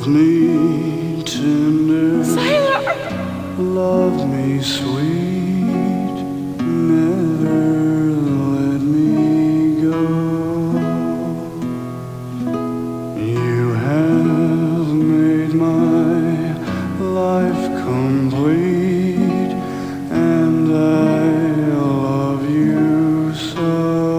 Love me tender, Sailor! love me sweet, never let me go. You have made my life complete, and I love you so.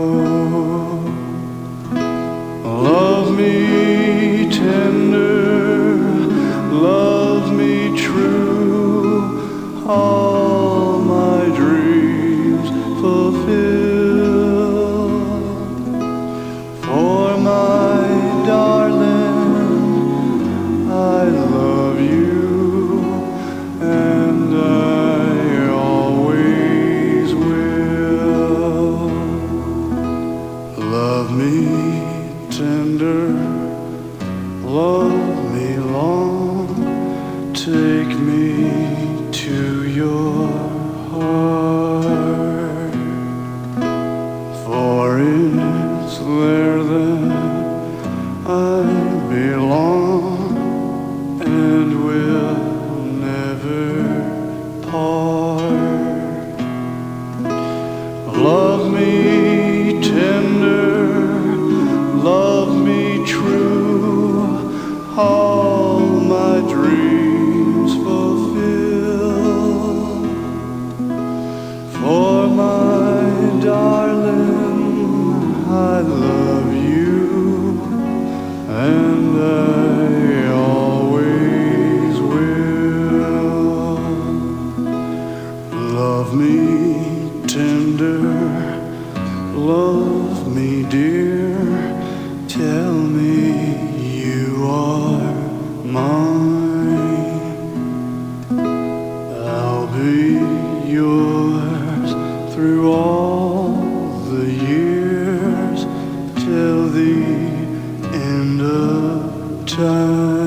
Love me tender, love me true, all my dreams fulfill. For my darling, I love you, and I always will. Love me tender, love me long, take me to your heart, for it's there that I belong and will never part. Love me tender, love me true, all my dreams fulfill. For my darling, I love you, and I always will. Love me tender, love me dear, tell me you are mine. I'll be yours through all the years till the end of time.